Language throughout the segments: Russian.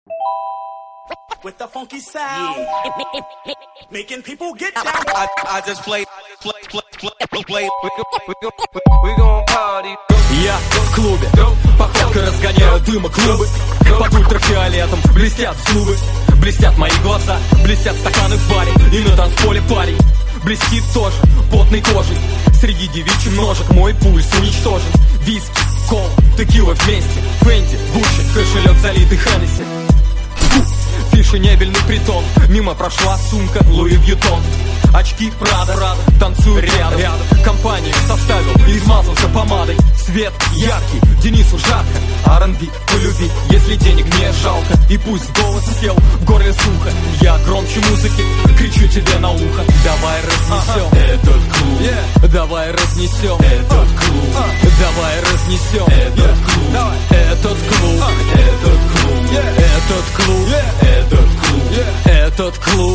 With the funky sound, making people get down. I just play. We gon' party. Я в клубе, походкой разгоняю дыма клубы. Под ультрафиолетом блестят зубы, блестят мои глаза, блестят стаканы в баре. И на танцполе парень блестит тоже потной кожей. Среди девичьих ножек мой пульс уничтожен. Виски, кола, текила вместе, Фенди, Гуччи, кошелек залитый Хеннесси. Фешенебельный притон, мимо прошла сумка Луи Вьютон. Очки Прада, танцуют рядом. Компанию составил и измазался помадой. Свет яркий, Денису жарко. R&B полюби, если денег не жалко. И пусть голос сел, в горле сухо, я громче музыки кричу тебе на ухо. Давай разнесем этот клуб, давай разнесем этот клуб, давай разнесем этот клуб, этот клуб, этот клуб, этот клуб, этот клуб, этот клуб,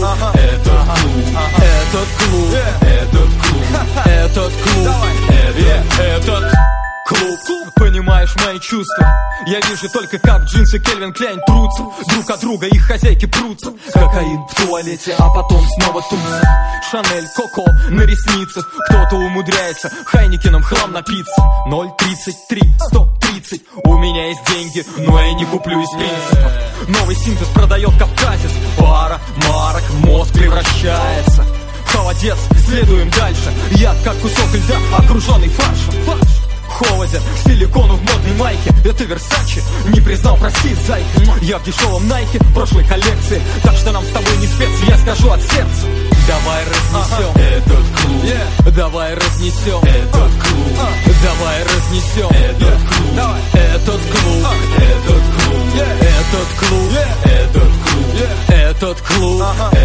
этот клуб, этот клуб, этот клуб, этот клуб. Понимаешь мои чувства? Я вижу только, как джинсы Кельвин Кляйн трутся друг от друга, их хозяйки прутся. Кокаин в туалете, а потом снова туса. Шанель, Коко на ресницах. Кто-то умудряется Хайникеном хлам напиться. 0,33, 130. У меня есть деньги, но я не куплю из принципа. Новый синтез продает кавказец. Пара, марок, мозг превращается в холодец, следуем дальше. Я как кусок льда, окруженный фаршем. Холоден, силикону в модной майке. Это Версачи, не признал, прости, зайка. Я в дешевом Найке прошлой коллекции, так что нам с тобой не спец, я скажу от сердца. Давай разнесем этот клуб, давай разнесем этот клуб, давай разнесем этот клуб, этот клуб, этот клуб, этот клуб, этот клуб, этот клуб,